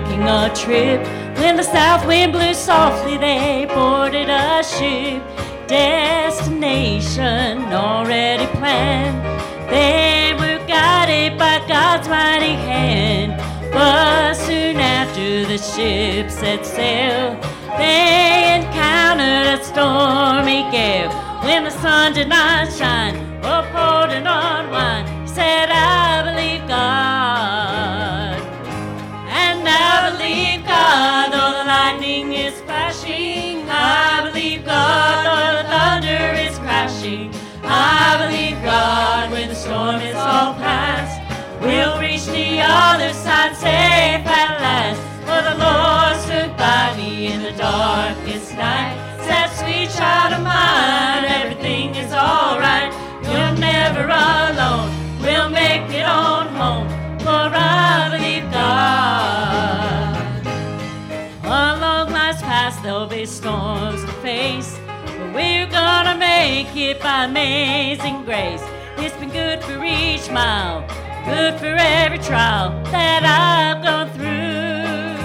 making a trip. When the south wind blew softly, they boarded a ship. Destination already planned. They were guided by God's mighty hand. But soon after the ship set sail, they encountered a stormy gale. When the sun did not shine or poured in on wine, he said, I believe God. And I believe God, though the lightning is flashing. I believe God, though the thunder is crashing. I believe God, when the storm is all past, we'll reach the other side safe at last. For the Lord stood by me in the darkest night. Said, sweet child of mine, everything is alright. You're never alone, we'll make it on home. For I believe God. Along life's path there'll be storms to face, but we're gonna make it by amazing grace. It's been good for each mile, good for every trial that I've gone through.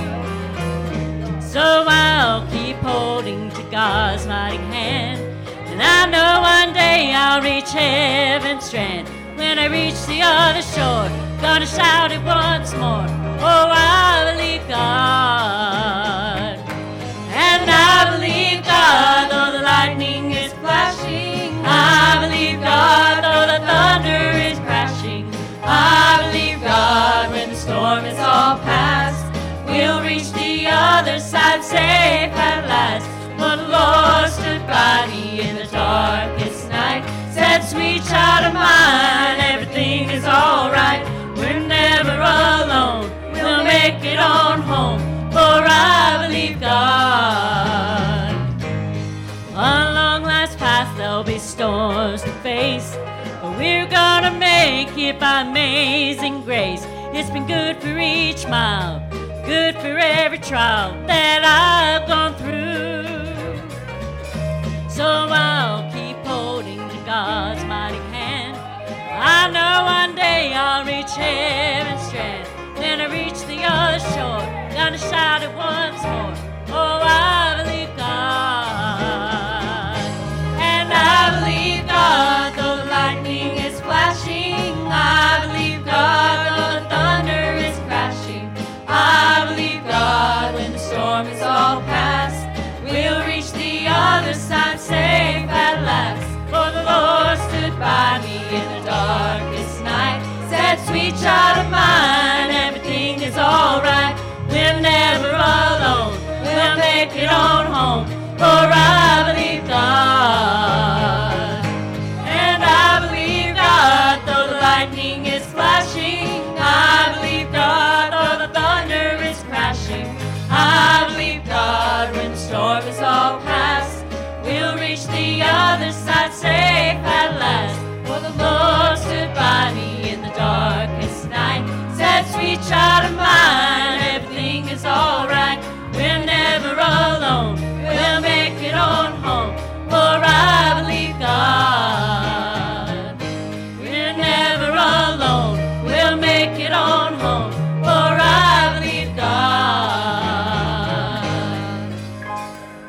So I'll keep holding to God's mighty hand, and I know one day I'll reach heaven's strand. When I reach the other shore, gonna shout it once more. Oh, I believe God. And I believe God, though the lightning is flashing. I believe God, though the thunder is crashing. I believe God, when the storm is all past, we'll reach the other side safe at last. For the Lord stood by me in the darkest night. Said, sweet child of mine, everything is alright. We're never alone, we'll make it on home. For I believe God. Along life's path there'll be storms to face, but we're gonna make it by amazing grace. It's been good for each mile, good for every trial that I've gone through. So I'll keep holding to God's mighty hand. I know one day I'll reach heaven's strand. When I reach the other shore, gonna shout it once more. Oh, I believe God. And I believe God, though the lightning is flashing. I believe God, though the thunder is crashing. I believe God, when the storm is all past, we'll reach the other side safe at last. For the Lord stood by me in the darkest night. Said, sweet child of mine, everything is alright. We're never alone, we'll make it on home. For I believe God. And I believe God, though the lightning is flashing. I believe God, though the thunder is crashing. I believe God, when the storm is all past, we'll reach the other side safe at last. For the Lord stood by me in the darkest night. Said, sweet child of mine,